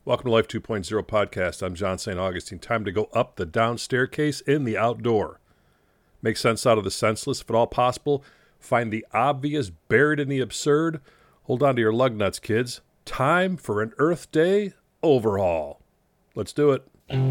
Welcome to Life 2.0 podcast. I'm John St. Augustine. Time to go up the down staircase in the outdoor. Make sense out of the senseless, if at all possible. Find the obvious buried in the absurd. Hold on to your lug nuts, kids. Time for an Earth Day overhaul. Let's do it.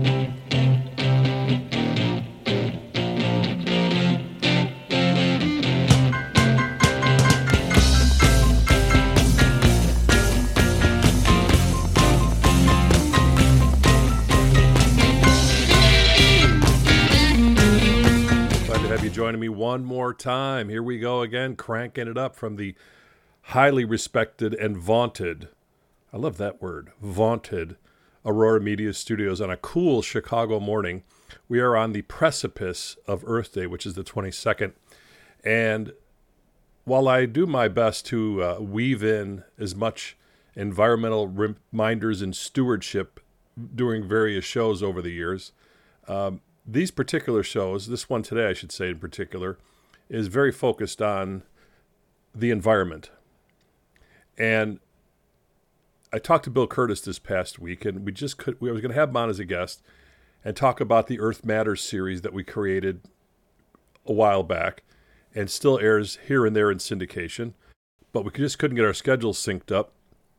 Joining me one more time. Here we go again, cranking it up from the highly respected and vaunted, I love that word, vaunted Aurora Media Studios on a cool Chicago morning. We are on the precipice of Earth Day, which is the 22nd. And while I do my best to weave in as much environmental reminders and stewardship during various shows over the years, these particular shows, this one today I should say in particular, is very focused on the environment. And I talked to Bill Curtis this past week, and we was going to have him on as a guest and talk about the Earth Matters series that we created a while back and still airs here and there in syndication. But we just couldn't get our schedules synced up.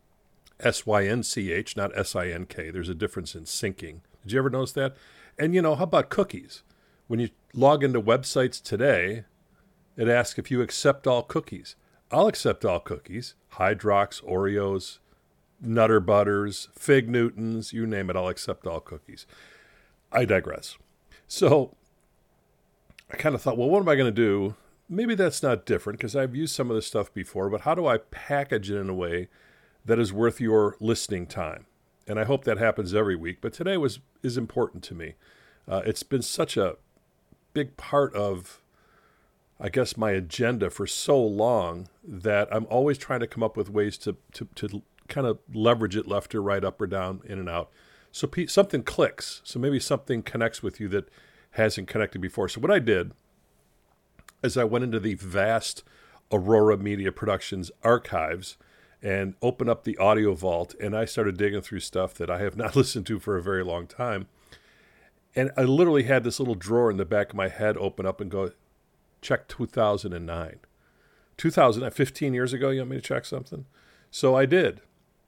SYNCH, not SINK. There's a difference in syncing. Did you ever notice that? And, how about cookies? When you log into websites today, it asks if you accept all cookies. I'll accept all cookies. Hydrox, Oreos, Nutter Butters, Fig Newtons, you name it, I'll accept all cookies. I digress. So I kind of thought, well, what am I going to do? Maybe that's not different because I've used some of this stuff before, but how do I package it in a way that is worth your listening time? And I hope that happens every week. But today is important to me. It's been such a big part of, I guess, my agenda for so long that I'm always trying to come up with ways to kind of leverage it left or right, up or down, in and out. So something clicks. So maybe something connects with you that hasn't connected before. So what I did is I went into the vast Aurora Media Productions archives and open up the audio vault, and I started digging through stuff that I have not listened to for a very long time. And I literally had this little drawer in the back of my head open up and go, check 2009. 15 years ago, you want me to check something? So I did.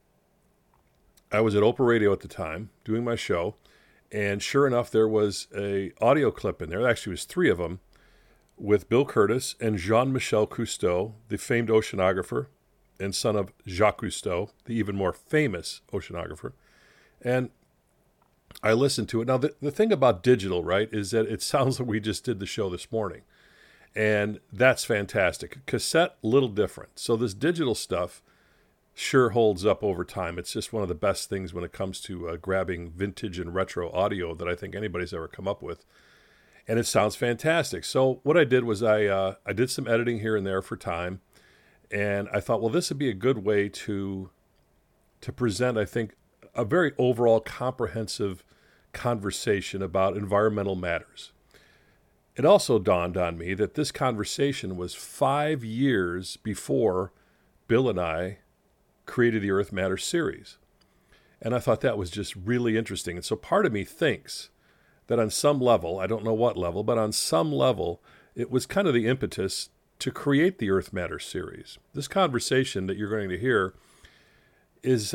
I was at Oprah Radio at the time, doing my show, and sure enough, there was a audio clip in there. Actually, it was 3 of them, with Bill Curtis and Jean-Michel Cousteau, the famed oceanographer, and son of Jacques Cousteau, the even more famous oceanographer. And I listened to it. Now, the thing about digital, right, is that it sounds like we just did the show this morning. And that's fantastic. Cassette, little different. So this digital stuff sure holds up over time. It's just one of the best things when it comes to grabbing vintage and retro audio that I think anybody's ever come up with. And it sounds fantastic. So what I did was I did some editing here and there for time. And I thought, well, this would be a good way to present, I think, a very overall comprehensive conversation about environmental matters. It also dawned on me that this conversation was 5 years before Bill and I created the Earth Matters series. And I thought that was just really interesting. And so part of me thinks that on some level, I don't know what level, but on some level, it was kind of the impetus to create the Earth Matters series. This conversation that you're going to hear is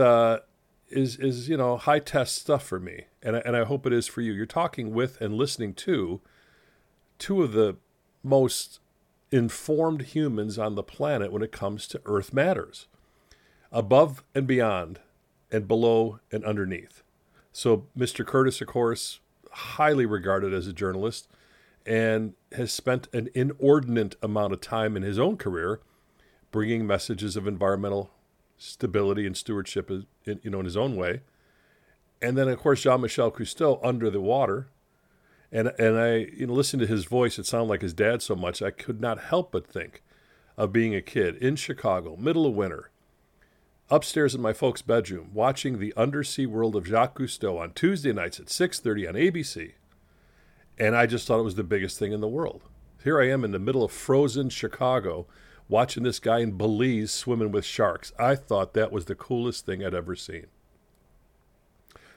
high test stuff for me, and I hope it is for you. You're talking with and listening to 2 of the most informed humans on the planet when it comes to Earth Matters, above and beyond, and below and underneath. So Mr. Curtis, of course, highly regarded as a journalist, and has spent an inordinate amount of time in his own career bringing messages of environmental stability and stewardship in his own way. And then, of course, Jean-Michel Cousteau, under the water. And I listened to his voice. It sounded like his dad so much, I could not help but think of being a kid in Chicago, middle of winter, upstairs in my folks' bedroom, watching the undersea world of Jacques Cousteau on Tuesday nights at 6:30 on ABC. And I just thought it was the biggest thing in the world. Here I am in the middle of frozen Chicago watching this guy in Belize swimming with sharks. I thought that was the coolest thing I'd ever seen.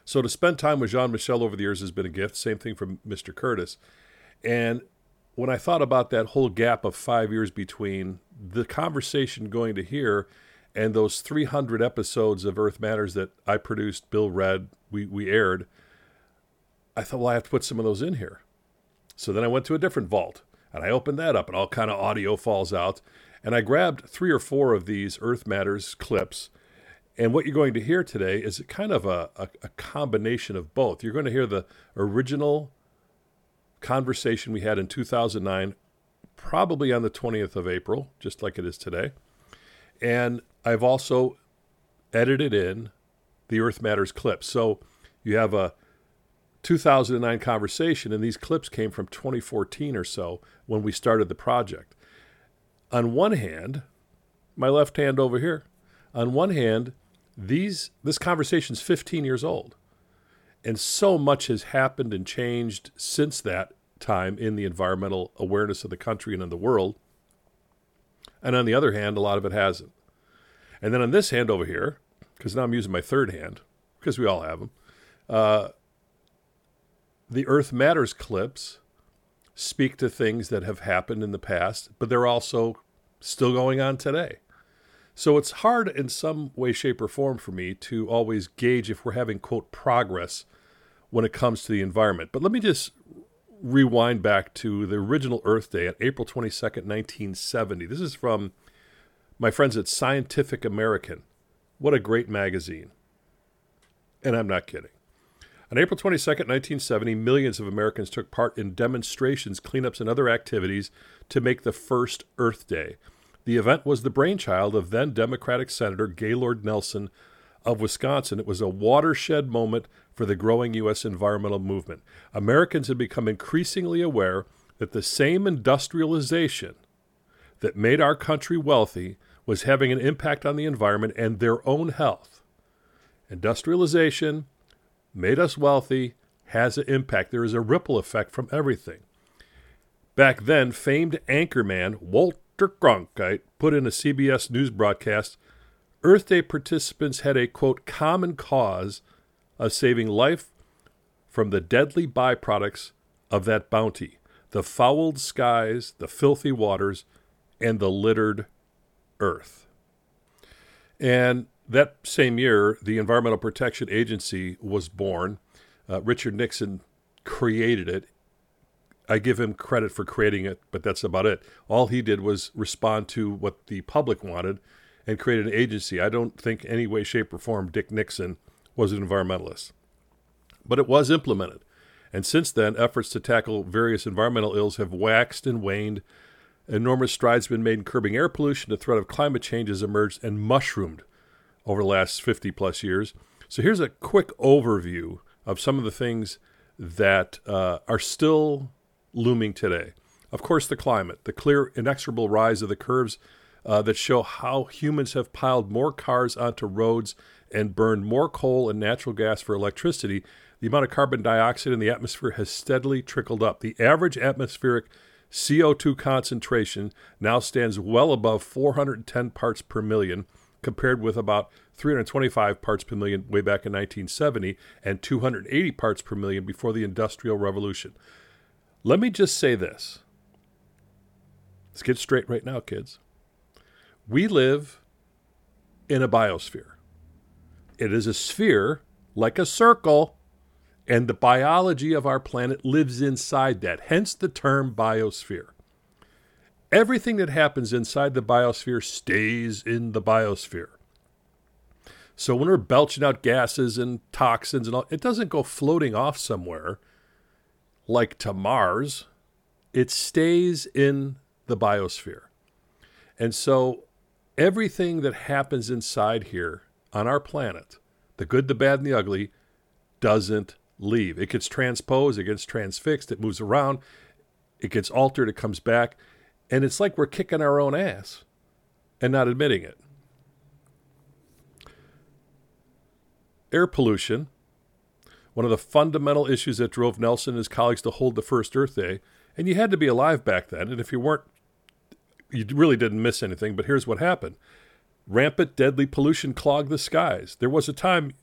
So to spend time with Jean-Michel over the years has been a gift. Same thing from Mr. Curtis. And when I thought about that whole gap of 5 years between the conversation going to here and those 300 episodes of Earth Matters that I produced, Bill read, we aired, I thought, well, I have to put some of those in here. So then I went to a different vault, and I opened that up, and all kind of audio falls out. And I grabbed 3 or 4 of these Earth Matters clips. And what you're going to hear today is kind of a combination of both. You're going to hear the original conversation we had in 2009, probably on the 20th of April, just like it is today. And I've also edited in the Earth Matters clips. So you have a 2009 conversation, and these clips came from 2014 or so when we started the project. On one hand, my left hand over here, on one hand, this conversation's 15 years old. And so much has happened and changed since that time in the environmental awareness of the country and in the world. And on the other hand, a lot of it hasn't. And then on this hand over here, because now I'm using my third hand, because we all have them, the Earth Matters clips speak to things that have happened in the past, but they're also still going on today. So it's hard in some way, shape, or form for me to always gauge if we're having, quote, progress when it comes to the environment. But let me just rewind back to the original Earth Day on April 22nd, 1970. This is from my friends at Scientific American. What a great magazine. And I'm not kidding. On April 22nd, 1970, millions of Americans took part in demonstrations, cleanups, and other activities to make the first Earth Day. The event was the brainchild of then Democratic Senator Gaylord Nelson of Wisconsin. It was a watershed moment for the growing U.S. environmental movement. Americans had become increasingly aware that the same industrialization that made our country wealthy was having an impact on the environment and their own health. Industrialization made us wealthy, has an impact. There is a ripple effect from everything. Back then, famed anchorman Walter Cronkite put in a CBS News broadcast, Earth Day participants had a, quote, common cause of saving life from the deadly byproducts of that bounty, the fouled skies, the filthy waters, and the littered earth. And that same year, the Environmental Protection Agency was born. Richard Nixon created it. I give him credit for creating it, but that's about it. All he did was respond to what the public wanted and create an agency. I don't think any way, shape, or form Dick Nixon was an environmentalist. But it was implemented. And since then, efforts to tackle various environmental ills have waxed and waned. Enormous strides have been made in curbing air pollution. The threat of climate change has emerged and mushroomed over the last 50 plus years. So here's a quick overview of some of the things that are still looming today. Of course, the climate, the clear, inexorable rise of the curves that show how humans have piled more cars onto roads and burned more coal and natural gas for electricity. The amount of carbon dioxide in the atmosphere has steadily trickled up. The average atmospheric CO2 concentration now stands well above 410 parts per million, compared with about 325 parts per million way back in 1970 and 280 parts per million before the Industrial Revolution. Let me just say this. Let's get straight right now, kids. We live in a biosphere. It is a sphere like a circle, and the biology of our planet lives inside that, hence the term biosphere. Everything that happens inside the biosphere stays in the biosphere. So when we're belching out gases and toxins and all, it doesn't go floating off somewhere like to Mars. It stays in the biosphere. And so everything that happens inside here on our planet, the good, the bad, and the ugly, doesn't leave. It gets transposed, it gets transfixed, it moves around, it gets altered, it comes back. And it's like we're kicking our own ass and not admitting it. Air pollution, one of the fundamental issues that drove Nelson and his colleagues to hold the first Earth Day. And you had to be alive back then. And if you weren't, you really didn't miss anything. But here's what happened. Rampant, deadly pollution clogged the skies. There was a time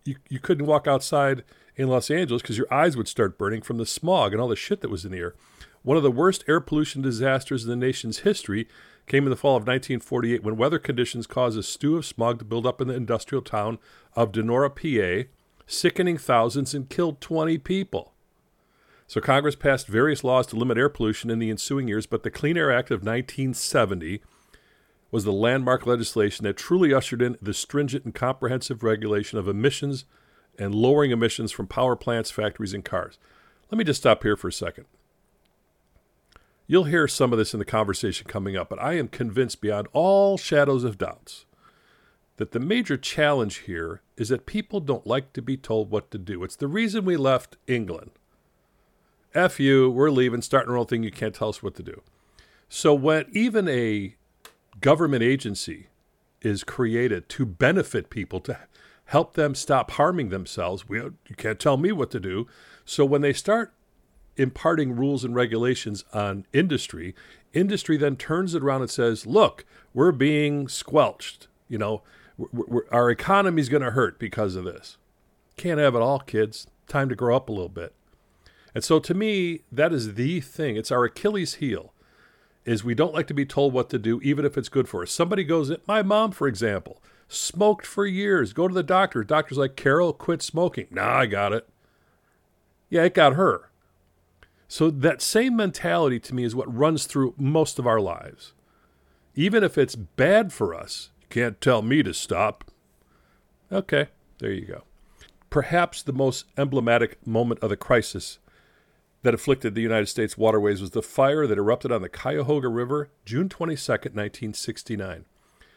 you couldn't walk outside in Los Angeles because your eyes would start burning from the smog and all the shit that was in the air. One of the worst air pollution disasters in the nation's history came in the fall of 1948 when weather conditions caused a stew of smog to build up in the industrial town of Donora, PA, sickening thousands and killed 20 people. So Congress passed various laws to limit air pollution in the ensuing years, but the Clean Air Act of 1970 was the landmark legislation that truly ushered in the stringent and comprehensive regulation of emissions and lowering emissions from power plants, factories, and cars. Let me just stop here for a second. You'll hear some of this in the conversation coming up, but I am convinced beyond all shadows of doubts that the major challenge here is that people don't like to be told what to do. It's the reason we left England. F you, we're leaving, starting our own thing, you can't tell us what to do. So when even a government agency is created to benefit people, to help them stop harming themselves, you can't tell me what to do. So when they start imparting rules and regulations on industry then turns it around and says, look, we're being squelched. Our economy's going to hurt because of this. Can't have it all, kids. Time to grow up a little bit. And so to me, that is the thing. It's our Achilles heel, is we don't like to be told what to do, even if it's good for us. Somebody goes in, my mom, for example, smoked for years. Go to the doctor. Doctor's like, Carol, quit smoking. Nah, I got it. Yeah, it got her. So that same mentality to me is what runs through most of our lives. Even if it's bad for us, you can't tell me to stop. Okay, there you go. Perhaps the most emblematic moment of the crisis that afflicted the United States waterways was the fire that erupted on the Cuyahoga River June 22nd, 1969.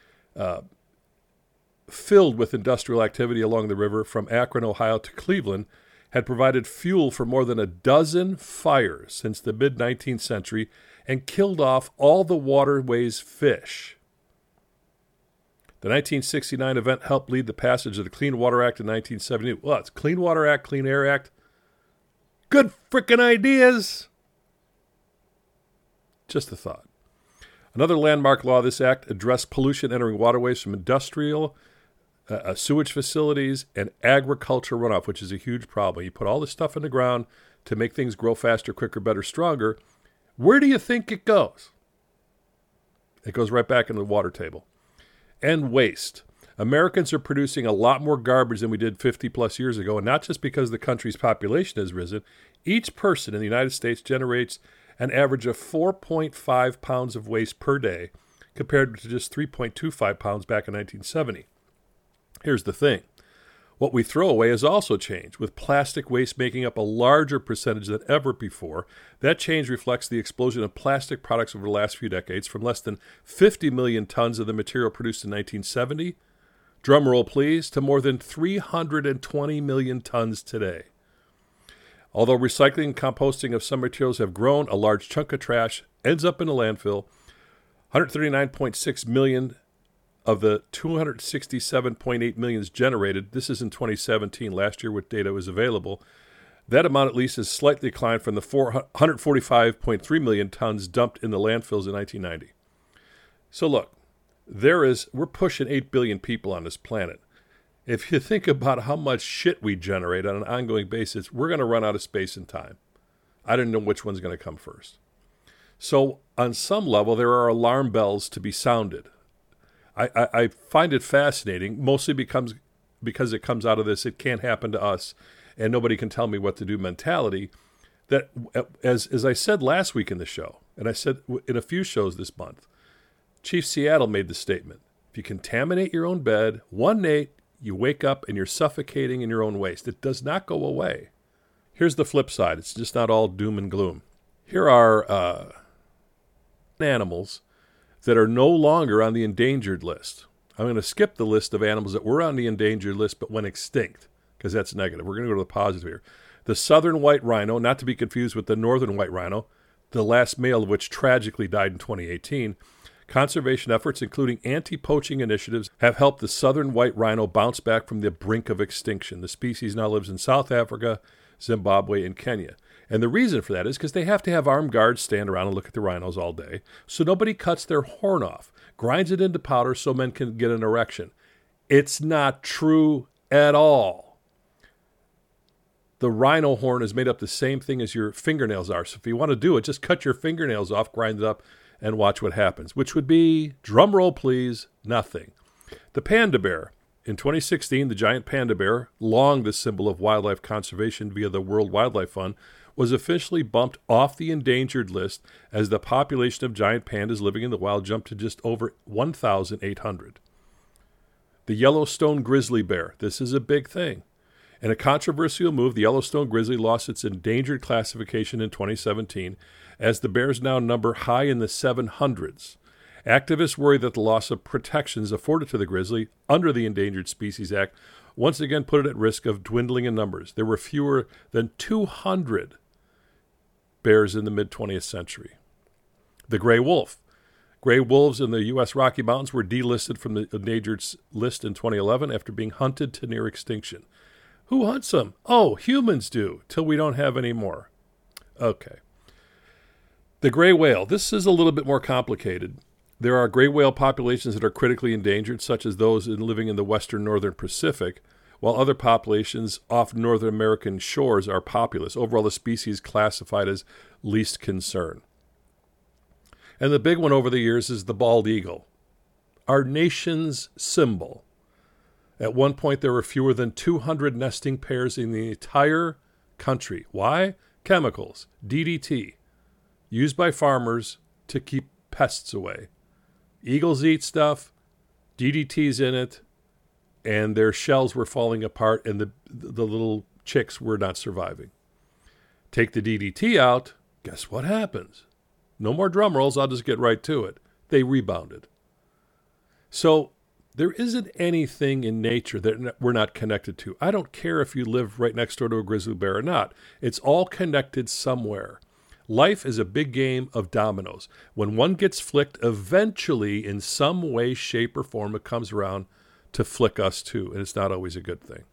Filled with industrial activity along the river from Akron, Ohio to Cleveland, had provided fuel for more than a dozen fires since the mid-19th century and killed off all the waterway's fish. The 1969 event helped lead the passage of the Clean Water Act in 1970. Well, it's Clean Water Act, Clean Air Act. Good frickin' ideas! Just a thought. Another landmark law of this act addressed pollution entering waterways from industrial sewage facilities and agriculture runoff, which is a huge problem. You put all this stuff in the ground to make things grow faster, quicker, better, stronger. Where do you think it goes? It goes right back into the water table. And waste. Americans are producing a lot more garbage than we did 50 plus years ago, and not just because the country's population has risen. Each person in the United States generates an average of 4.5 pounds of waste per day, compared to just 3.25 pounds back in 1970. Here's the thing. What we throw away has also changed, with plastic waste making up a larger percentage than ever before. That change reflects the explosion of plastic products over the last few decades, from less than 50 million tons of the material produced in 1970, drumroll please, to more than 320 million tons today. Although recycling and composting of some materials have grown, a large chunk of trash ends up in a landfill. 139.6 million of the 267.8 million generated, this is in 2017, last year with data was available, that amount at least has slightly declined from the 145.3 million tons dumped in the landfills in 1990. So look, we're pushing 8 billion people on this planet. If you think about how much shit we generate on an ongoing basis, we're going to run out of space and time. I don't know which one's going to come first. So on some level, there are alarm bells to be sounded. I find it fascinating, mostly because it comes out of this, it can't happen to us, and nobody can tell me what to do mentality, that as I said last week in the show, and I said in a few shows this month, Chief Seattle made the statement, if you contaminate your own bed, one night you wake up and you're suffocating in your own waste. It does not go away. Here's the flip side. It's just not all doom and gloom. Here are animals that are no longer on the endangered list. I'm going to skip the list of animals that were on the endangered list but went extinct, because that's negative. We're going to go to the positive here. The southern white rhino, not to be confused with the northern white rhino, the last male of which tragically died in 2018. Conservation efforts, including anti-poaching initiatives, have helped the southern white rhino bounce back from the brink of extinction. The species now lives in South Africa, Zimbabwe, and Kenya. And the reason for that is because they have to have armed guards stand around and look at the rhinos all day, so nobody cuts their horn off, grinds it into powder so men can get an erection. It's not true at all. The rhino horn is made up the same thing as your fingernails are. So if you want to do it, just cut your fingernails off, grind it up, and watch what happens, which would be, drum roll please, nothing. The panda bear. In 2016, the giant panda bear, long the symbol of wildlife conservation via the World Wildlife Fund, was officially bumped off the endangered list as the population of giant pandas living in the wild jumped to just over 1,800. The Yellowstone grizzly bear. This is a big thing. In a controversial move, the Yellowstone grizzly lost its endangered classification in 2017, as the bears now number high in the 700s. Activists worry that the loss of protections afforded to the grizzly under the Endangered Species Act once again put it at risk of dwindling in numbers. There were fewer than 200 bears in the mid-20th century. The gray wolf. Gray wolves in the U.S. Rocky Mountains were delisted from the endangered list in 2011 after being hunted to near extinction. Who hunts them? Oh, humans do, till we don't have any more. Okay. The gray whale. This is a little bit more complicated. There are gray whale populations that are critically endangered, such as those living in the western northern Pacific, while other populations off North American shores are populous. Overall, the species classified as least concern. And the big one over the years is the bald eagle, our nation's symbol. At one point, there were fewer than 200 nesting pairs in the entire country. Why? Chemicals, DDT, used by farmers to keep pests away. Eagles eat stuff, DDT's in it, and their shells were falling apart, and the little chicks were not surviving. Take the DDT out, guess what happens? No more drum rolls, I'll just get right to it. They rebounded. So there isn't anything in nature that we're not connected to. I don't care if you live right next door to a grizzly bear or not. It's all connected somewhere. Life is a big game of dominoes. When one gets flicked, eventually, in some way, shape, or form, it comes around to flick us too, and it's not always a good thing.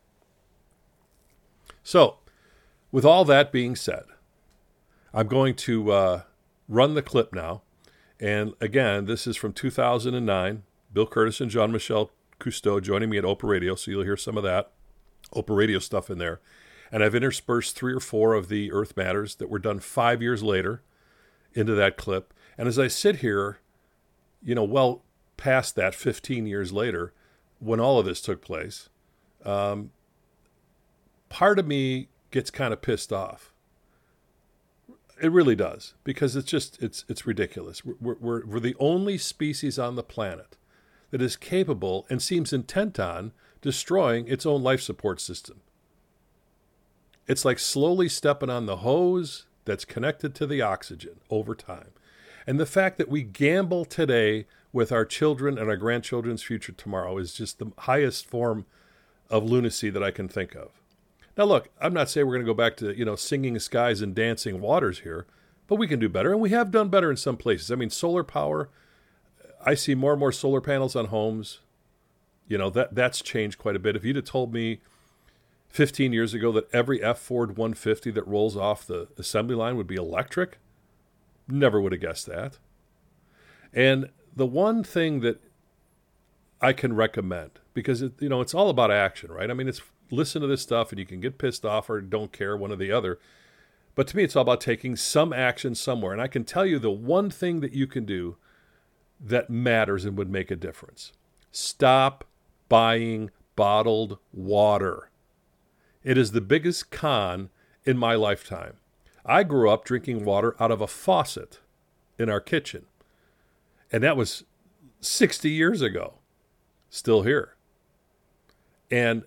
So, with all that being said, I'm going to run the clip now. And again, this is from 2009. Bill Curtis and Jean-Michel Cousteau joining me at Oprah Radio, so you'll hear some of that Oprah Radio stuff in there. And I've interspersed 3 or 4 of the Earth Matters that were done 5 years later into that clip. And as I sit here, well past that, 15 years later, when all of this took place, part of me gets kind of pissed off. It really does, because it's ridiculous. We're the only species on the planet that is capable and seems intent on destroying its own life support system. It's like slowly stepping on the hose that's connected to the oxygen over time. And the fact that we gamble today with our children and our grandchildren's future tomorrow is just the highest form of lunacy that I can think of. Now, look, I'm not saying we're going to go back to, singing skies and dancing waters here, but we can do better. And we have done better in some places. I mean, solar power, I see more and more solar panels on homes. That's changed quite a bit. If you'd have told me 15 years ago that every F Ford 150 that rolls off the assembly line would be electric, never would have guessed that. And the one thing that I can recommend, because it's all about action, right? I mean, it's listen to this stuff and you can get pissed off or don't care, one or the other. But to me, it's all about taking some action somewhere. And I can tell you the one thing that you can do that matters and would make a difference. Stop buying bottled water. It is the biggest con in my lifetime. I grew up drinking water out of a faucet in our kitchen. And that was 60 years ago. Still here. And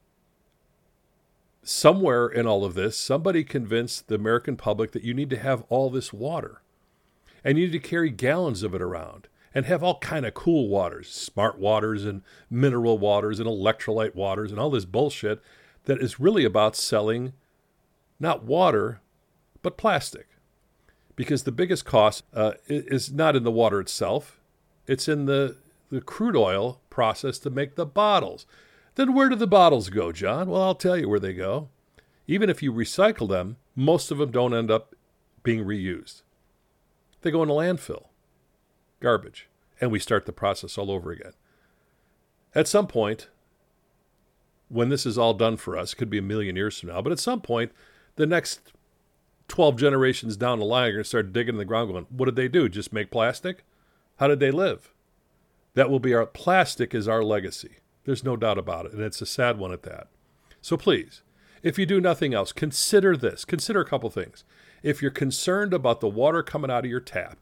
somewhere in all of this, somebody convinced the American public that you need to have all this water. And you need to carry gallons of it around and have all kind of cool waters, smart waters and mineral waters and electrolyte waters and all this bullshit that is really about selling not water, but plastic. Because the biggest cost is not in the water itself. It's in the crude oil process to make the bottles. Then where do the bottles go, John? Well, I'll tell you where they go. Even if you recycle them, most of them don't end up being reused. They go in a landfill. Garbage. And we start the process all over again. At some point, when this is all done for us, it could be a million years from now, but at some point, the next 12 generations down the line are going to start digging in the ground going, what did they do? Just make plastic? How did they live? That will be plastic is our legacy. There's no doubt about it, and it's a sad one at that. So please, if you do nothing else, consider this. Consider a couple things. If you're concerned about the water coming out of your tap,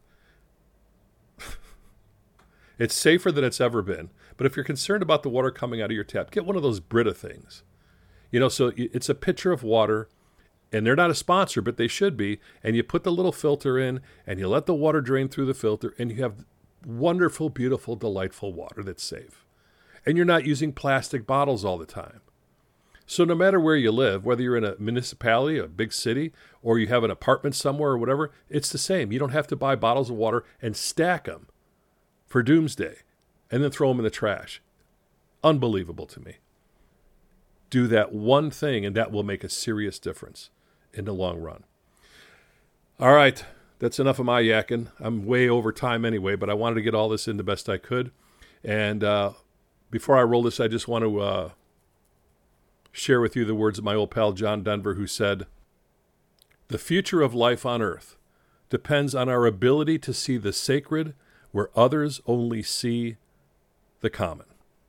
it's safer than it's ever been. But if you're concerned about the water coming out of your tap, get one of those Brita things. So it's a pitcher of water, and they're not a sponsor, but they should be. And you put the little filter in, and you let the water drain through the filter, and you have wonderful, beautiful, delightful water that's safe. And you're not using plastic bottles all the time. So no matter where you live, whether you're in a municipality, a big city, or you have an apartment somewhere or whatever, it's the same. You don't have to buy bottles of water and stack them for doomsday and then throw them in the trash. Unbelievable to me. Do that one thing, and that will make a serious difference in the long run. All right, that's enough of my yakking. I'm way over time anyway, but I wanted to get all this in the best I could. And before I roll this, I just want to share with you the words of my old pal John Denver, who said, "The future of life on earth depends on our ability to see the sacred where others only see the common."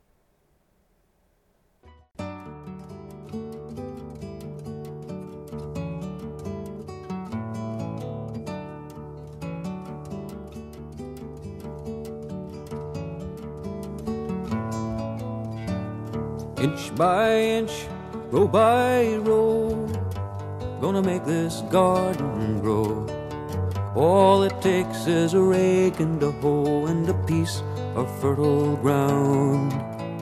Inch by inch, row by row, gonna make this garden grow. All it takes is a rake and a hoe and a piece of fertile ground.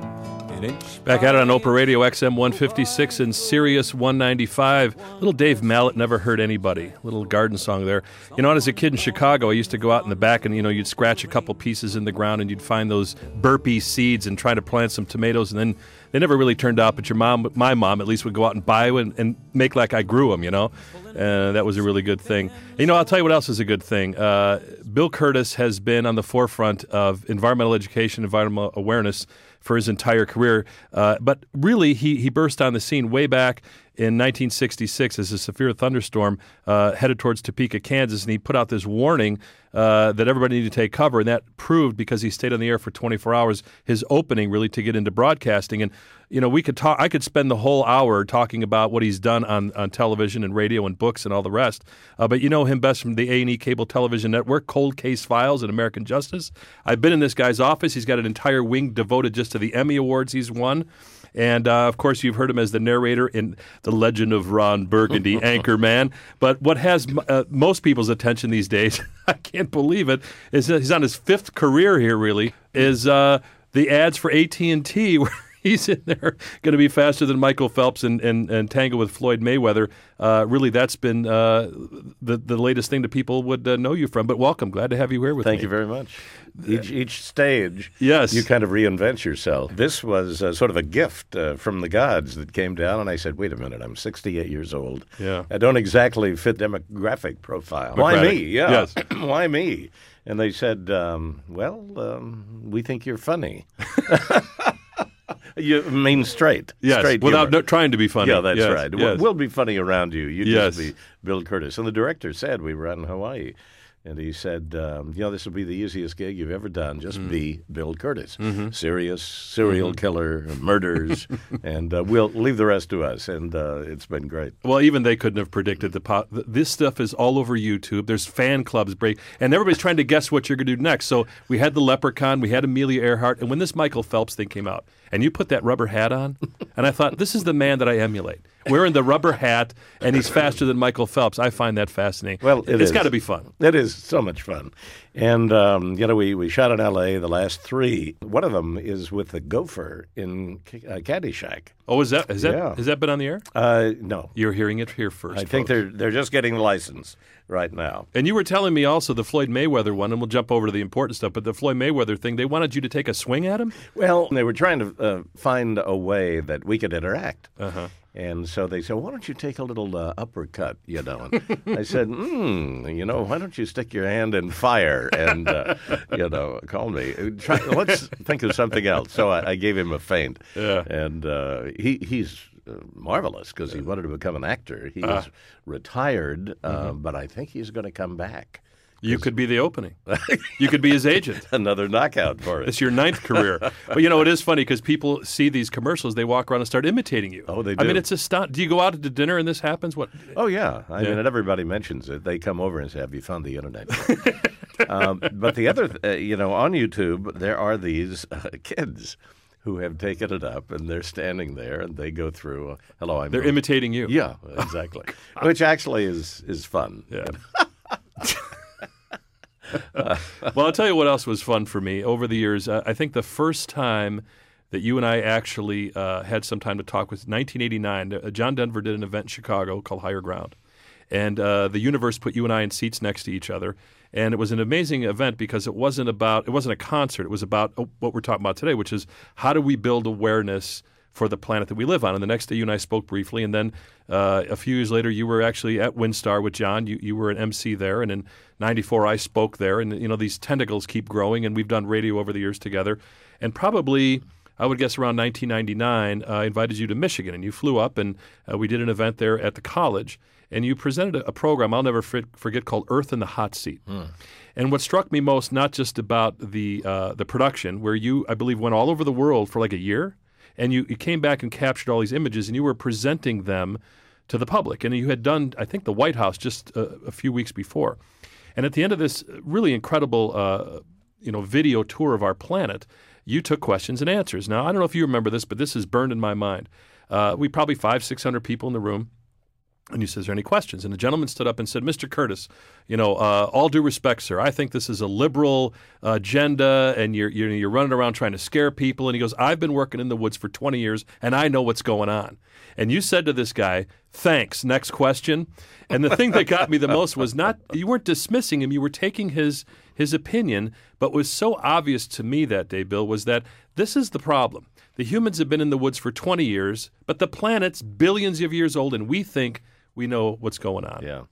Back at it on Oprah Radio, XM 156 and Sirius 195. Little Dave Mallet, Never Hurt Anybody. Little garden song there. As a kid in Chicago, I used to go out in the back and, you'd scratch a couple pieces in the ground and you'd find those burpee seeds and try to plant some tomatoes, and then they never really turned out, but my mom at least would go out and buy and make like I grew them, that was a really good thing. And, I'll tell you what else is a good thing. Bill Kurtis has been on the forefront of environmental education, environmental awareness for his entire career. But really, he burst on the scene way back in 1966 as a severe thunderstorm headed towards Topeka, Kansas, and he put out this warning that everybody needed to take cover, and that proved, because he stayed on the air for 24 hours, his opening really to get into broadcasting. And we could talk. I could spend the whole hour talking about what he's done on television and radio and books and all the rest. But you know him best from the A&E Cable Television Network, Cold Case Files, and American Justice. I've been in this guy's office. He's got an entire wing devoted just to the Emmy Awards he's won. And, of course, you've heard him as the narrator in The Legend of Ron Burgundy, Anchorman. But what has most people's attention these days, I can't believe it, is that he's on his fifth career here, really, is the ads for AT&T, where he's in there going to be faster than Michael Phelps and tangle with Floyd Mayweather. Really, that's been the latest thing that people would know you from. But welcome. Glad to have you here with me. Thank you very much. Each stage, yes, you kind of reinvent yourself. This was sort of a gift from the gods that came down, and I said, wait a minute, I'm 68 years old. Yeah. I don't exactly fit demographic profile. Why me? Yeah. Yes. Why me? And they said, we think you're funny. You mean straight. Yes, straight without trying to be funny. Yeah, that's yes, right. Yes. We'll be funny around you. You yes. just be Bill Kurtis. And the director said, we were out in Hawaii, and he said, this will be the easiest gig you've ever done. Just be Bill Kurtis. Mm-hmm. Serious, serial killer, murders, and we'll leave the rest to us. And it's been great. Well, even they couldn't have predicted this stuff is all over YouTube. There's fan clubs and everybody's trying to guess what you're going to do next. So we had the Leprechaun, we had Amelia Earhart, and when this Michael Phelps thing came out, and you put that rubber hat on, and I thought, this is the man that I emulate. Wearing the rubber hat, and he's faster than Michael Phelps. I find that fascinating. Well, it's got to be fun. It is so much fun. And, we shot in L.A. the last three. One of them is with the gopher in Caddyshack. Oh, has that been on the air? No. You're hearing it here first. I think they're just getting the license right now. And you were telling me also the Floyd Mayweather one, and we'll jump over to the important stuff, but the Floyd Mayweather thing, they wanted you to take a swing at him? Well, they were trying to find a way that we could interact. Uh-huh. And so they said, why don't you take a little uppercut, And I said, why don't you stick your hand in fire? there and, call me. Let's think of something else. So I gave him a feint. Yeah. And he's marvelous because he wanted to become an actor. He's retired, but I think he's going to come back. You could be the opening. You could be his agent. Another knockout for it. It's your 9th career. But, it is funny because people see these commercials. They walk around and start imitating you. Oh, they do. I mean, it's astounding. Do you go out to dinner and this happens? What? Oh, yeah. I mean, and everybody mentions it. They come over and say, have you found the Internet? But the other, on YouTube, there are these kids who have taken it up, and they're standing there, and they go through, hello, I'm... They're imitating you. Yeah, exactly. Which actually is fun. Yeah. Well, I'll tell you what else was fun for me over the years. I think the first time that you and I actually had some time to talk was 1989. John Denver did an event in Chicago called Higher Ground. And the universe put you and I in seats next to each other. And it was an amazing event because it wasn't a concert. It was about what we're talking about today, which is how do we build awareness for the planet that we live on. And the next day you and I spoke briefly. And then a few years later you were actually at WinStar with John. You were an MC there. And in 94 I spoke there. And, these tentacles keep growing. And we've done radio over the years together. And probably, I would guess around 1999, I invited you to Michigan. And you flew up and we did an event there at the college. And you presented a program I'll never forget called Earth in the Hot Seat. And what struck me most, not just about the production, where you, I believe, went all over the world for like a year, and you came back and captured all these images, and you were presenting them to the public. And you had done, I think, the White House just a few weeks before. And at the end of this really incredible video tour of our planet, you took questions and answers. Now, I don't know if you remember this, but this is burned in my mind. We probably 500-600 people in the room. And you said, is there any questions? And the gentleman stood up and said, Mr. Curtis, all due respect, sir, I think this is a liberal agenda and you're running around trying to scare people. And he goes, I've been working in the woods for 20 years and I know what's going on. And you said to this guy, thanks, next question. And the thing that got me the most was you weren't dismissing him, you were taking his opinion, but was so obvious to me that day, Bill, was that this is the problem. The humans have been in the woods for 20 years, but the planet's billions of years old, and we think we know what's going on. Yeah.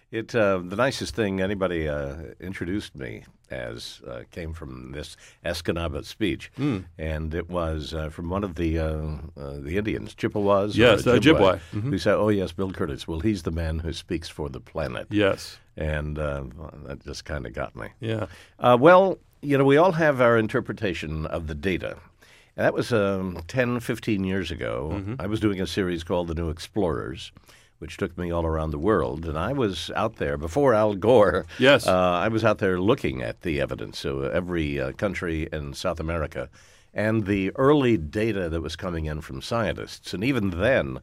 The nicest thing anybody introduced me as came from this Escanaba speech, and it was from one of the Indians, Chippewas. Yes, Ojibwe. Who said, "Oh yes, Bill Curtis. Well, he's the man who speaks for the planet." Yes, and that just kind of got me. Yeah. Well, we all have our interpretation of the data. And that was 10, 15 years ago. I was doing a series called The New Explorers, which took me all around the world. And I was out there before Al Gore. Yes. I was out there looking at the evidence. So every country in South America and the early data that was coming in from scientists. And even then,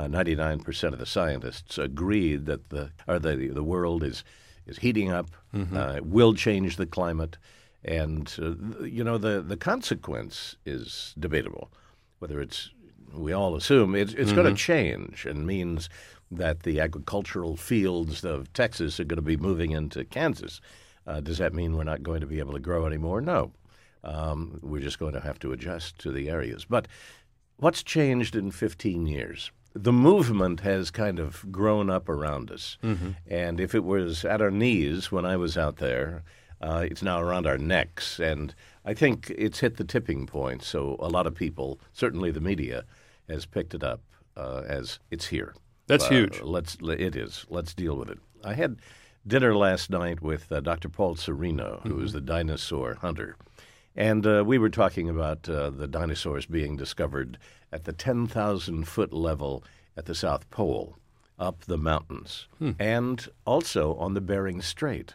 99% of the scientists agreed that the world is heating up, it will change the climate. And, the consequence is debatable. Whether we all assume it's going to change and means that the agricultural fields of Texas are going to be moving into Kansas. Does that mean we're not going to be able to grow anymore? No. We're just going to have to adjust to the areas. But what's changed in 15 years? The movement has kind of grown up around us. And if it was at our knees when I was out there, it's now around our necks, and I think it's hit the tipping point. So a lot of people, certainly the media, has picked it up as it's here. That's huge. It is. Let's deal with it. I had dinner last night with Dr. Paul Sereno, who is the dinosaur hunter, and we were talking about the dinosaurs being discovered at the 10,000-foot level at the South Pole, up the mountains, and also on the Bering Strait.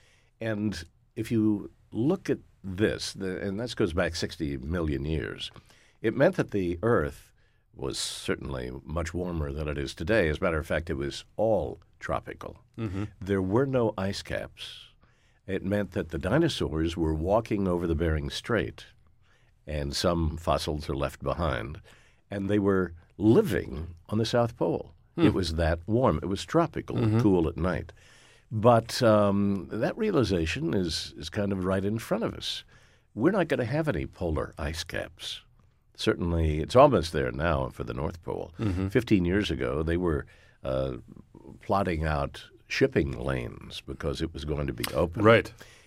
And if you look at this, and this goes back 60 million years, it meant that the Earth was certainly much warmer than it is today. As a matter of fact, it was all tropical. There were no ice caps. It meant that the dinosaurs were walking over the Bering Strait, and some fossils are left behind, and they were living on the South Pole. It was that warm. It was tropical, cool at night. But that realization is kind of right in front of us. We're not going to have any polar ice caps. Certainly, it's almost there now for the North Pole. 15 years ago, they were plotting out shipping lanes because it was going to be open. Right.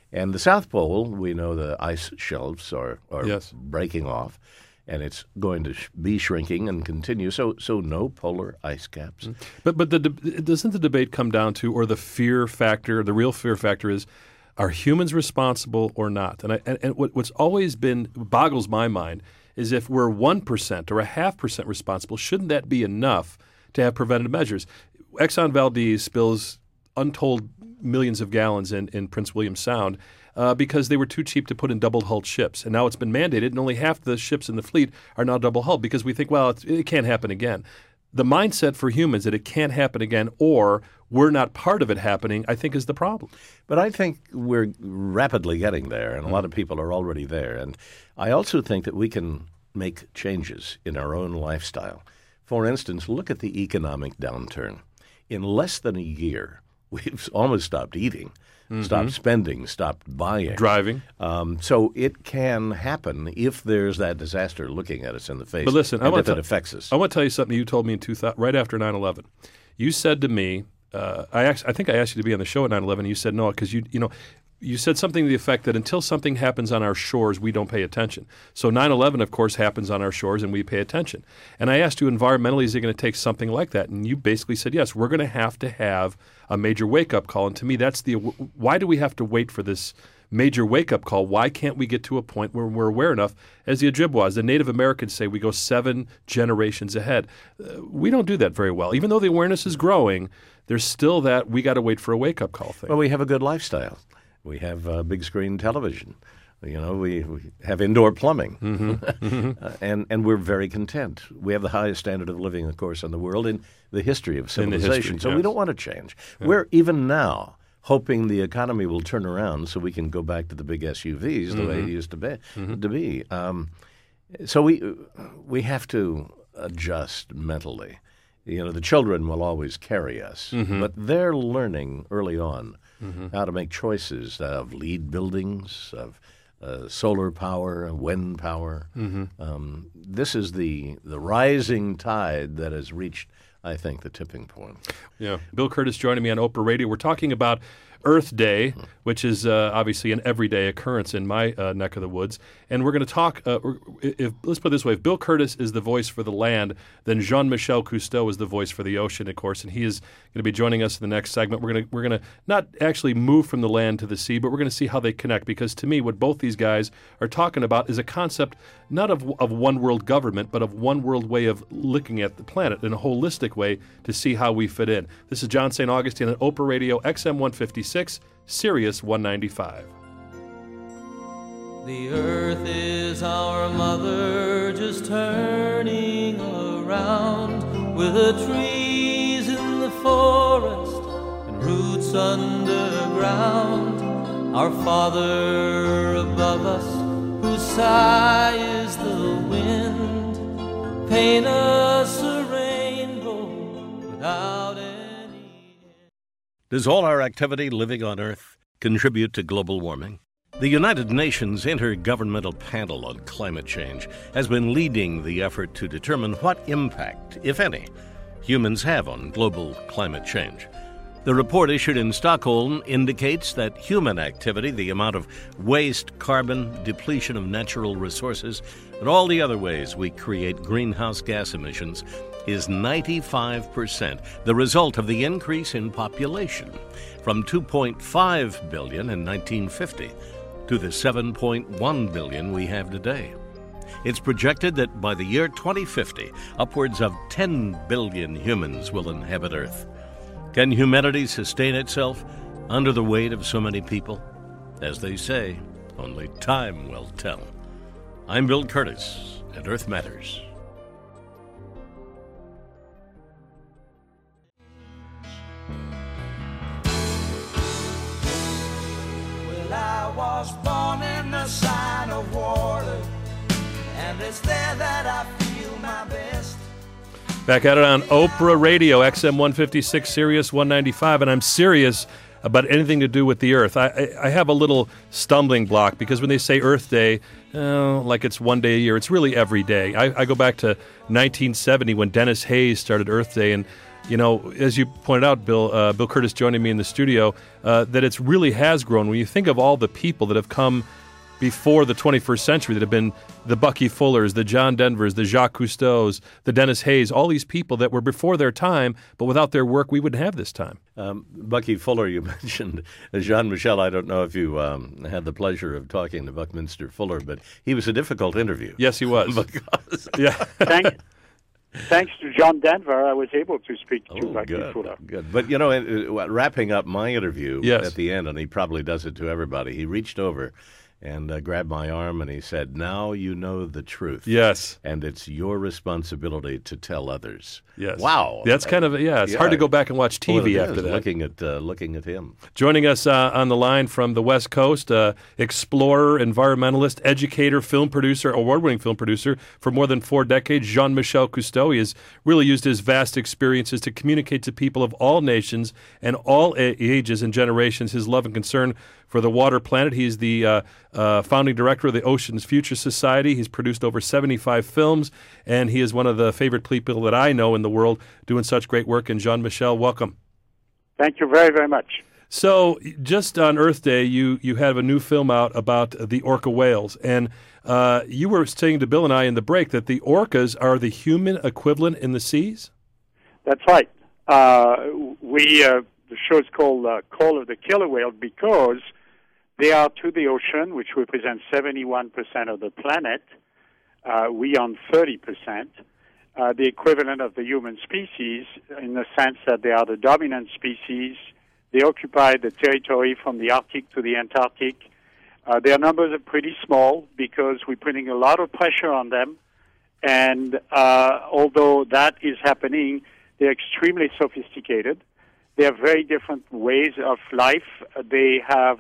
And the South Pole, we know the ice shelves are Yes. breaking off, and it's going to be shrinking and continue. So no polar ice caps. But doesn't the debate come down to, or the fear factor, the real fear factor is, are humans responsible or not? And what's always been, boggles my mind, is if we're 1% or 0.5% responsible, shouldn't that be enough to have preventative measures? Exxon Valdez spills untold millions of gallons in Prince William Sound because they were too cheap to put in double-hulled ships. And now it's been mandated, and only half the ships in the fleet are now double-hulled because we think, well, it can't happen again. The mindset for humans that it can't happen again, or we're not part of it happening, I think is the problem. But I think we're rapidly getting there, and a lot of people are already there. And I also think that we can make changes in our own lifestyle. For instance, look at the economic downturn. In less than a year, we've almost stopped eating, stopped spending, stopped buying. Driving. So it can happen if there's that disaster looking at us in the face. But listen, and if it affects us. I want to tell you something you told me in 2000, right after 9/11. You said to me, I think I asked you to be on the show at 9/11. You said no because you said something to the effect that until something happens on our shores, we don't pay attention. So 9/11, of course, happens on our shores, and we pay attention. And I asked you environmentally, is it going to take something like that? And you basically said, yes, we're going to have a major wake-up call. And to me, that's why do we have to wait for this major wake-up call? Why can't we get to a point where we're aware enough, as the Ojibwas, the Native Americans say, we go 7 generations ahead. We don't do that very well. Even though the awareness is growing, there's still that we got to wait for a wake-up call thing. Well, we have a good lifestyle. We have big screen television. We have indoor plumbing. And we're very content. We have the highest standard of living, of course, in the world in the history of civilization. So we don't want to change. Yeah. We're even now hoping the economy will turn around so we can go back to the big SUVs the way it used to be. So we have to adjust mentally. The children will always carry us, but they're learning early on how to make choices of lead buildings, of solar power, wind power. This is the rising tide that has reached, I think, the tipping point. Yeah. Bill Kurtis joining me on Oprah Radio. We're talking about Earth Day, which is obviously an everyday occurrence in my neck of the woods. And we're going to talk, let's put it this way, if Bill Kurtis is the voice for the land, then Jean-Michel Cousteau is the voice for the ocean, of course, and he is going to be joining us in the next segment. We're going to not actually move from the land to the sea, but we're going to see how they connect, because to me, what both these guys are talking about is a concept not of one world government, but of one world way of looking at the planet in a holistic way to see how we fit in. This is John St. Augustine on Oprah Radio, XM 156, Sirius 195. The earth is our mother, just turning around, with the trees in the forest and roots underground. Our Father above us, whose sigh is the wind, paint us a rainbow without any end. Does all our activity living on Earth contribute to global warming? The United Nations Intergovernmental Panel on Climate Change has been leading the effort to determine what impact, if any, humans have on global climate change. The report issued in Stockholm indicates that human activity, the amount of waste, carbon, depletion of natural resources, and all the other ways we create greenhouse gas emissions, is 95% the result of the increase in population from 2.5 billion in 1950 to the 7.1 billion we have today. It's projected that by the year 2050, upwards of 10 billion humans will inhabit Earth. Can humanity sustain itself under the weight of so many people? As they say, only time will tell. I'm Bill Kurtis, and Earth Matters. I was born in the sign of water, and it's there that I feel my best. Back at it on Oprah Radio, XM 156, Sirius 195, and I'm serious about anything to do with the Earth. I have a little stumbling block, because when they say Earth Day, like it's one day a year, it's really every day. I go back to 1970 when Dennis Hayes started Earth Day, and you know, as you pointed out, Bill Kurtis joining me in the studio, that it really has grown. When you think of all the people that have come before the 21st century that have been the Bucky Fullers, the John Denvers, the Jacques Cousteaus, the Dennis Hayes, all these people that were before their time, but without their work, we wouldn't have this time. Bucky Fuller, you mentioned. Jean-Michel, I don't know if you had the pleasure of talking to Buckminster Fuller, but he was a difficult interview. Yes, he was. Because, Thanks to John Denver, I was able to speak to Bucky Fuller. Good. But, you know, wrapping up my interview Yes. at the end, and he probably does it to everybody, he reached over and grabbed my arm and he said, "Now you know the truth. Yes. And it's your responsibility to tell others." Yes. Wow. That's kind of, it's hard to go back and watch TV after that. Looking at him. Joining us on the line from the West Coast, explorer, environmentalist, educator, film producer, award-winning film producer for more than 4 decades, Jean-Michel Cousteau. He has really used his vast experiences to communicate to people of all nations and all ages and generations his love and concern for the water planet. He's the founding director of the Oceans Future Society. He's produced over 75 films, and he is one of the favorite people that I know in the world doing such great work. And Jean-Michel, welcome. Thank you very, very much. So just on Earth Day, you have a new film out about the orca whales. And you were saying to Bill and I in the break that the orcas are the human equivalent in the seas? That's right. The show is called Call of the Killer Whale because they are to the ocean, which represents 71% of the planet. We own 30%. The equivalent of the human species in the sense that they are the dominant species. They occupy the territory from the Arctic to the Antarctic. Their numbers are pretty small because we're putting a lot of pressure on them. And although that is happening, they're extremely sophisticated. They have very different ways of life. They have,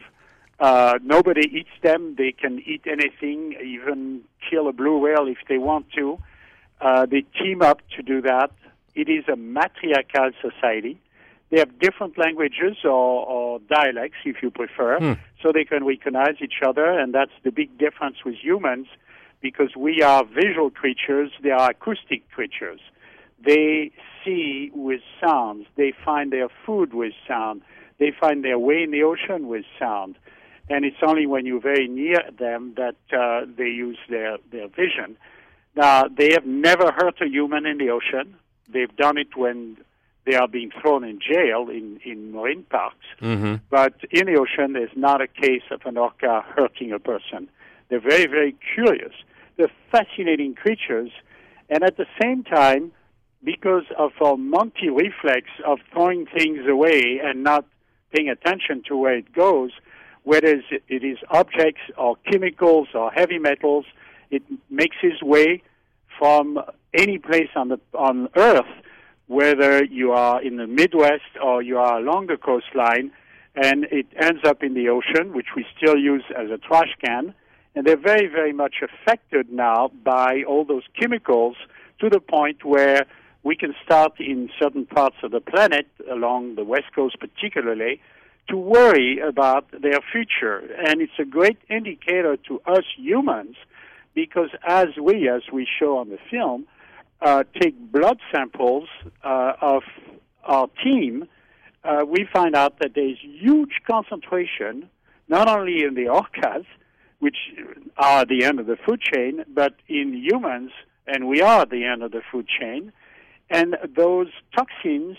nobody eats them. They can eat anything, even kill a blue whale if they want to. They team up to do that. It is a matriarchal society. They have different languages or dialects, if you prefer, so they can recognize each other, and that's the big difference with humans, because we are visual creatures, they are acoustic creatures. They see with sounds. They find their food with sound. They find their way in the ocean with sound. And it's only when you're very near them that they use their vision. Now, they have never hurt a human in the ocean. They've done it when they are being thrown in jail in marine parks. Mm-hmm. But in the ocean, there's not a case of an orca hurting a person. They're very, very curious. They're fascinating creatures. And at the same time, because of our monkey reflex of throwing things away and not paying attention to where it goes, whether it is objects or chemicals or heavy metals, it makes its way from any place on Earth, whether you are in the Midwest or you are along the coastline, and it ends up in the ocean, which we still use as a trash can. And they're very, very much affected now by all those chemicals to the point where we can start in certain parts of the planet, along the West Coast particularly, to worry about their future. And it's a great indicator to us humans because as we show on the film, take blood samples of our team, we find out that there's huge concentration, not only in the orcas, which are at the end of the food chain, but in humans, and we are at the end of the food chain. And those toxins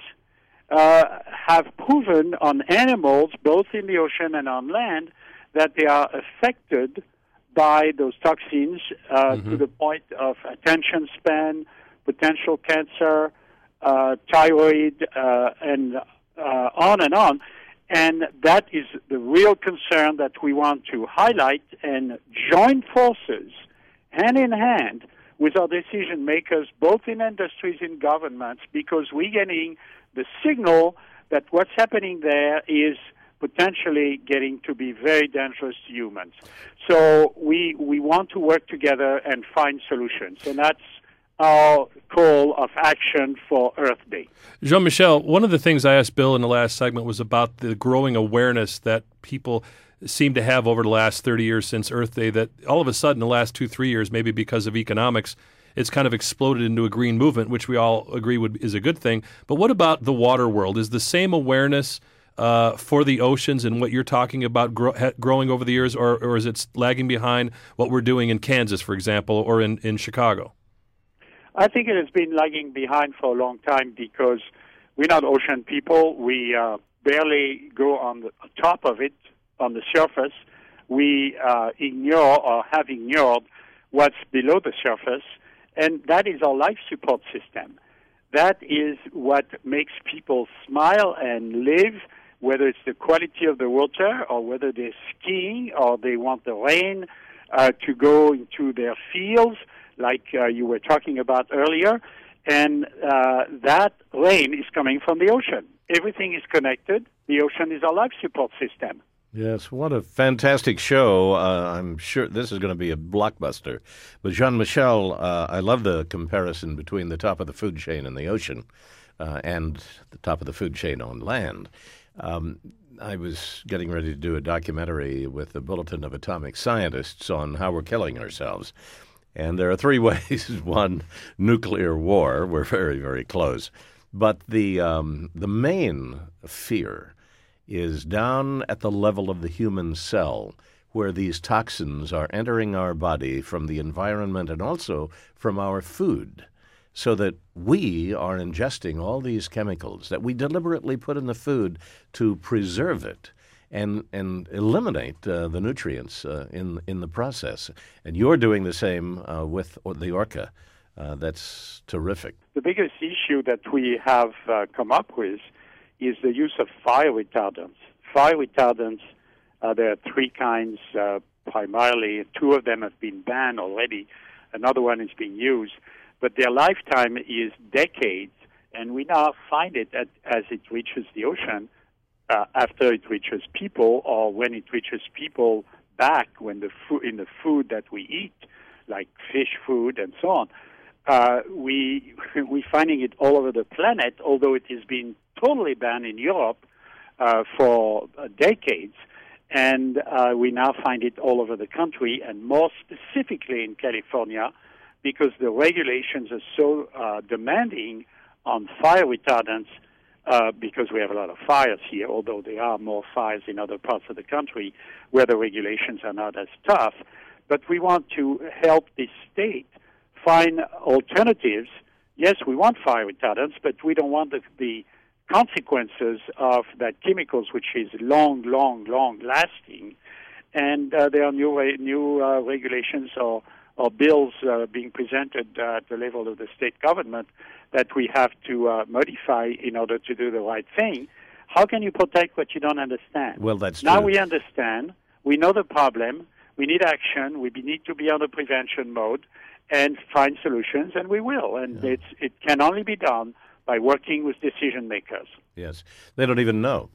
have proven on animals, both in the ocean and on land, that they are affected by those toxins to the point of attention span, potential cancer, thyroid, and on and on. And that is the real concern that we want to highlight and join forces, hand in hand, with our decision makers, both in industries and governments, because we're getting the signal that what's happening there is potentially getting to be very dangerous to humans. So we want to work together and find solutions, and that's our call of action for Earth Day. Jean-Michel, one of the things I asked Bill in the last segment was about the growing awareness that people seem to have over the last 30 years since Earth Day, that all of a sudden the last 2-3 years, maybe because of economics, it's kind of exploded into a green movement, which we all agree is a good thing. But what about the water world? Is the same awareness for the oceans and what you're talking about growing over the years, or is it lagging behind what we're doing in Kansas, for example, or in Chicago? I think it has been lagging behind for a long time because we're not ocean people. We barely go on the top of it, on the surface. We ignore or have ignored what's below the surface, and that is our life support system. That is what makes people smile and live, whether it's the quality of the water or whether they're skiing or they want the rain to go into their fields, like you were talking about earlier. And that rain is coming from the ocean. Everything is connected. The ocean is our life support system. Yes, what a fantastic show. I'm sure this is going to be a blockbuster. But Jean-Michel, I love the comparison between the top of the food chain in the ocean and the top of the food chain on land. I was getting ready to do a documentary with the Bulletin of Atomic Scientists on how we're killing ourselves. And there are three ways. One, nuclear war. We're very, very close. But the main fear is down at the level of the human cell, where these toxins are entering our body from the environment and also from our food, so that we are ingesting all these chemicals that we deliberately put in the food to preserve it and eliminate the nutrients in the process. And you're doing the same with the orca. That's terrific. The biggest issue that we have come up with is the use of fire retardants. Fire retardants, there are three kinds primarily. Two of them have been banned already. Another one is being used. But their lifetime is decades, and we now find it as it reaches the ocean, after it reaches people, or when it reaches people back when in the food that we eat, like fish food and so on. We're finding it all over the planet, although it has been totally banned in Europe for decades. And we now find it all over the country, and more specifically in California, because the regulations are so demanding on fire retardants, because we have a lot of fires here, although there are more fires in other parts of the country where the regulations are not as tough. But we want to help the state find alternatives. Yes, we want fire retardants, but we don't want the consequences of that chemicals, which is long lasting. And there are new regulations or bills being presented at the level of the state government that we have to modify in order to do the right thing. How can you protect what you don't understand? Well, that's now true. We understand. We know the problem. We need action. We need to be on the prevention mode and find solutions, and we will. And it can only be done by working with decision makers. Yes. They don't even know.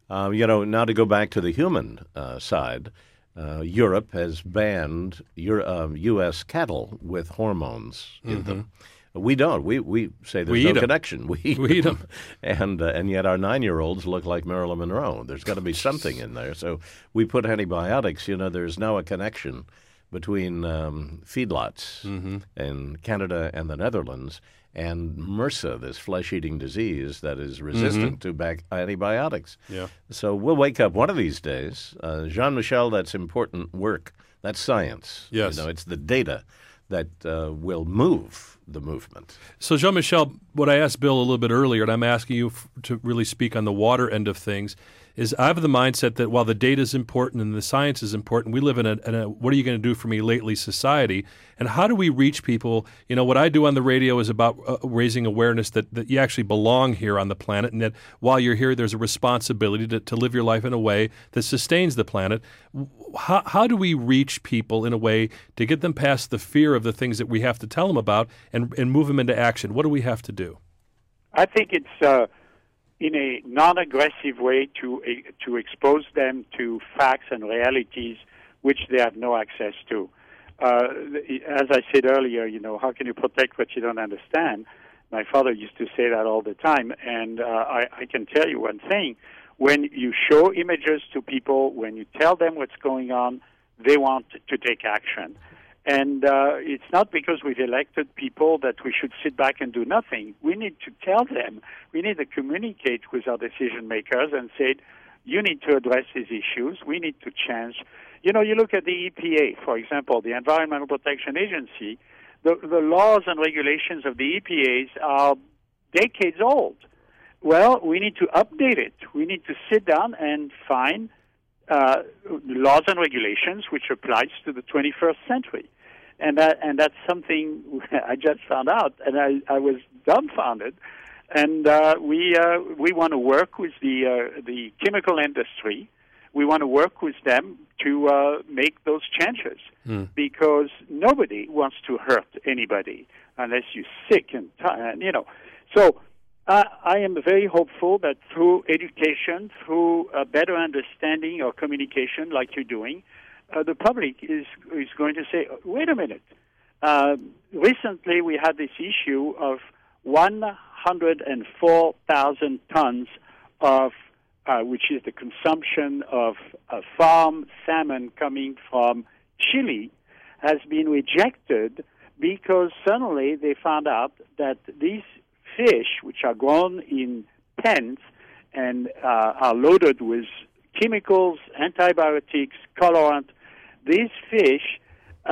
Now to go back to the human side, Europe has banned U.S. cattle with hormones in them. We don't. We say there's no connection. We eat them. And yet our 9-year-olds look like Marilyn Monroe. There's got to be something in there. So we put antibiotics. There's now a connection between feedlots in Canada and the Netherlands and MRSA, this flesh-eating disease that is resistant to antibiotics. Yeah. So we'll wake up one of these days. Jean-Michel, that's important work. That's science. Yes. It's the data that will move the movement. So, Jean-Michel, what I asked Bill a little bit earlier, and I'm asking you to really speak on the water end of things, is I have the mindset that while the data is important and the science is important, we live in a what are you going to do for me lately society, and how do we reach people? What I do on the radio is about raising awareness that you actually belong here on the planet, and that while you're here, there's a responsibility to live your life in a way that sustains the planet. How do we reach people in a way to get them past the fear of the things that we have to tell them about and move them into action? What do we have to do? I think it's in a non-aggressive way to expose them to facts and realities which they have no access to. As I said earlier, how can you protect what you don't understand? My father used to say that all the time, and I can tell you one thing. When you show images to people, when you tell them what's going on, they want to take action. And it's not because we've elected people that we should sit back and do nothing. We need to tell them. We need to communicate with our decision makers and say, you need to address these issues. We need to change. You know, you look at the EPA, for example, the Environmental Protection Agency. The laws and regulations of the EPAs are decades old. Well, we need to update it. We need to sit down and find laws and regulations which applies to the 21st century. And that's something I just found out, and I was dumbfounded. And we want to work with the chemical industry. We want to work with them to make those changes because nobody wants to hurt anybody unless you're sick and tired, you know. So I am very hopeful that through education, through a better understanding or communication like you're doing, the public is going to say, wait a minute. Recently we had this issue of 104,000 tons of which is the consumption of farm salmon coming from Chile, has been rejected because suddenly they found out that these fish, which are grown in pens and are loaded with chemicals, antibiotics, colorant, these fish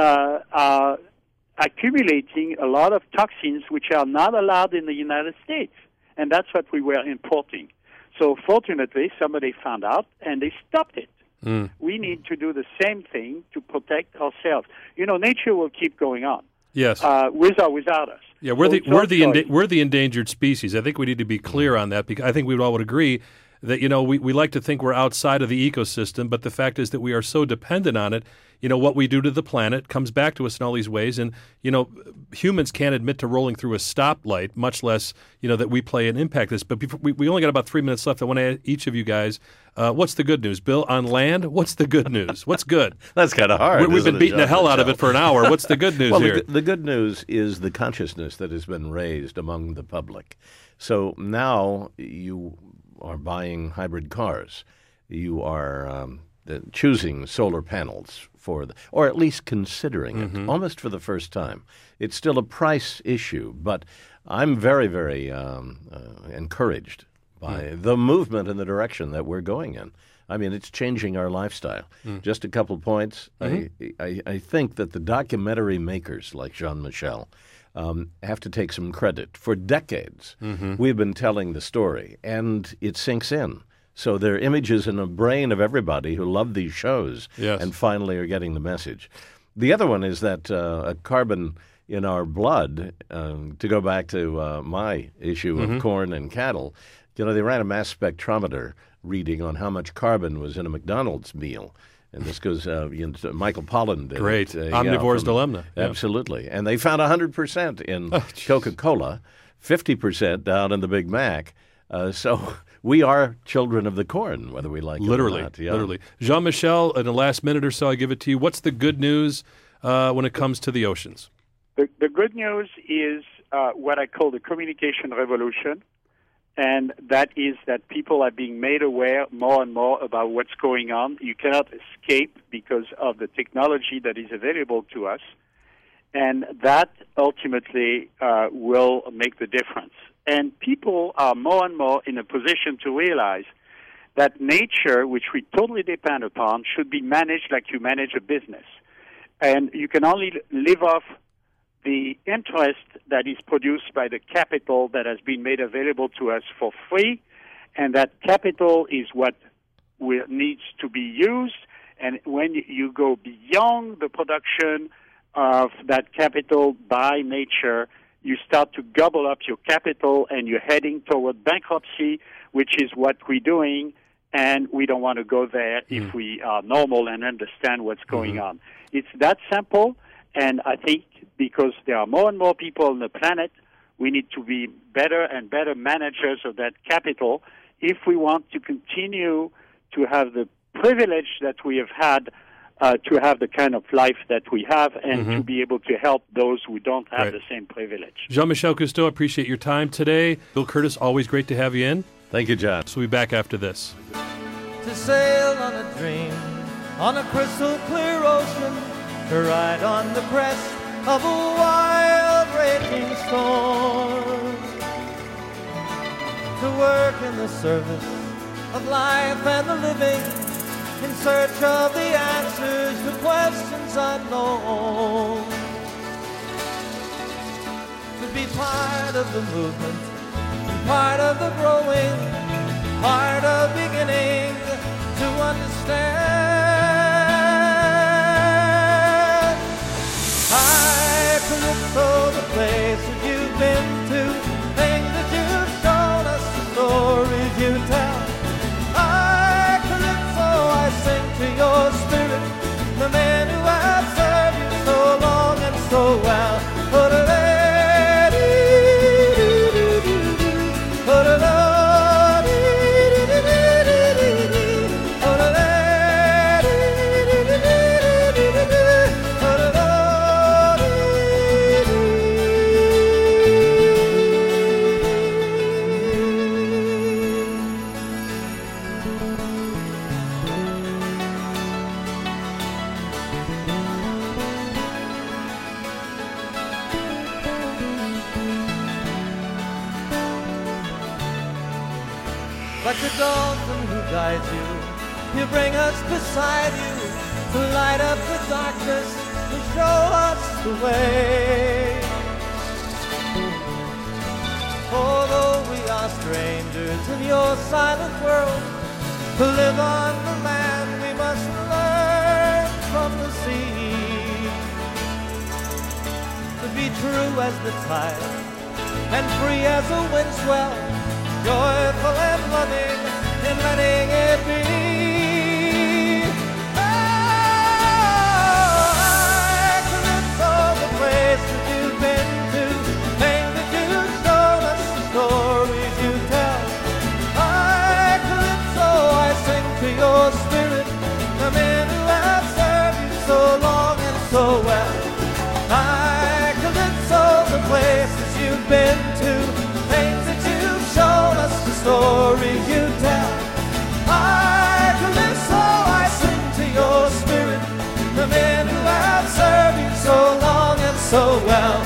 are accumulating a lot of toxins which are not allowed in the United States, and that's what we were importing. So fortunately, somebody found out, and they stopped it. We need to do the same thing to protect ourselves. You know, nature will keep going on. Yes. With or without us. Yeah, we're the endangered species. I think we need to be clear on that because I think we all would agree that, you know, we like to think we're outside of the ecosystem, but the fact is that we are so dependent on it. You know, what we do to the planet comes back to us in all these ways. And, you know, humans can't admit to rolling through a stoplight, much less, you know, that we play an impact this. But we only got about 3 minutes left. I want to ask each of you guys, what's the good news? Bill, on land, what's the good news? What's good? That's kind of hard. We've been beating the hell out of it for an hour. What's the good news here? The good news is the consciousness that has been raised among the public. So now you are buying hybrid cars. You are choosing solar panels or at least considering it, almost for the first time. It's still a price issue, but I'm very, very encouraged by the movement in the direction that we're going in. I mean, it's changing our lifestyle. Just a couple points. I think that the documentary makers like Jean-Michel have to take some credit. For decades, we've been telling the story, and it sinks in. So there are images in the brain of everybody who love these shows and finally are getting the message. The other one is that carbon in our blood, to go back to my issue of corn and cattle, you know, they ran a mass spectrometer reading on how much carbon was in a McDonald's meal. And this goes, to Michael Pollan. Great. Omnivore's Dilemma. Absolutely. And they found 100% in Coca-Cola, 50% down in the Big Mac. So we are children of the corn, whether we like it or not. Yeah. Literally. Jean-Michel, in the last minute or so, I give it to you. What's the good news when it comes to the oceans? The good news is what I call the communication revolution. And that is that people are being made aware more and more about what's going on. You cannot escape because of the technology that is available to us. And that ultimately will make the difference. And people are more and more in a position to realize that nature, which we totally depend upon, should be managed like you manage a business. And you can only live off the interest that is produced by the capital that has been made available to us for free, and that capital is what needs to be used. And when you go beyond the production of that capital by nature, you start to gobble up your capital and you're heading toward bankruptcy, which is what we're doing, and we don't want to go there if we are normal and understand what's going on. It's that simple, and I think because there are more and more people on the planet, we need to be better and better managers of that capital if we want to continue to have the privilege that we have had to have the kind of life that we have and to be able to help those who don't have the same privilege. Jean-Michel Cousteau, appreciate your time today. Bill Curtis, always great to have you in. Thank you, John. So we'll be back after this. To sail on a dream on a crystal clear ocean, to ride on the crest of a wild raging storm, to work in the service of life and the living, in search of the answers to questions unknown, to be part of the movement, part of the growing, part of beginning to understand. Hi, Calypso, the place that you've been to, things that you've shown us, the stories you tell. Hi, Calypso, I sing to your spirit, the men who have served you so long and so well. Like a dolphin who guides you, you bring us beside you to light up the darkness, to show us the way. Although we are strangers in your silent world, to live on the land we must learn from the sea. To be true as the tide and free as a wind swell, joyful and loving in letting it be. Calypso, the place that you've been to, things that you've shown us, the stories you tell. Calypso, I sing to your spirit, the men who have served you so long and so well. Calypso, the places you've been to, things that you've shown us, the stories you tell. Calypso, I sing to your spirit, the men who have served you so long and so well.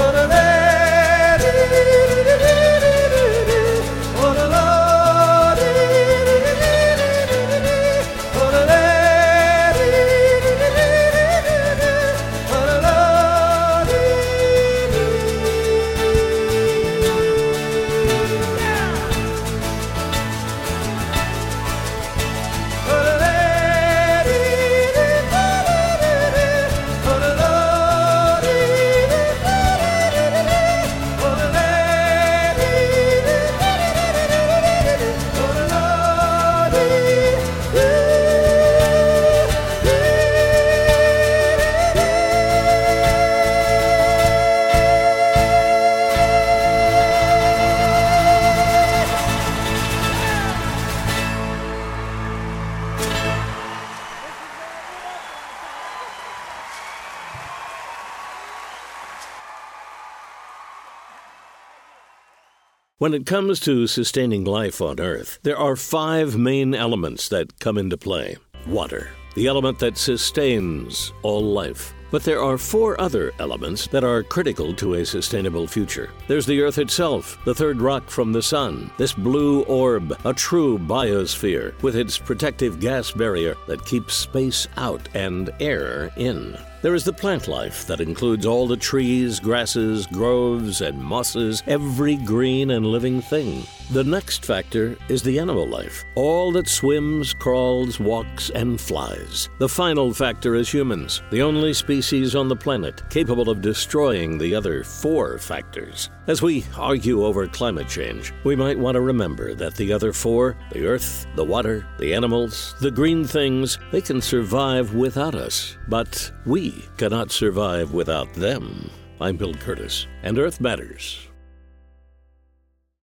When it comes to sustaining life on Earth, there are 5 main elements that come into play. Water, the element that sustains all life. But there are 4 other elements that are critical to a sustainable future. There's the Earth itself, the third rock from the sun, this blue orb, a true biosphere, with its protective gas barrier that keeps space out and air in. There is the plant life that includes all the trees, grasses, groves, and mosses, every green and living thing. The next factor is the animal life, all that swims, crawls, walks, and flies. The final factor is humans, the only species on the planet capable of destroying the other 4 factors. As we argue over climate change, we might want to remember that the other 4, the earth, the water, the animals, the green things, they can survive without us, but we cannot survive without them. I'm Bill Curtis, and Earth Matters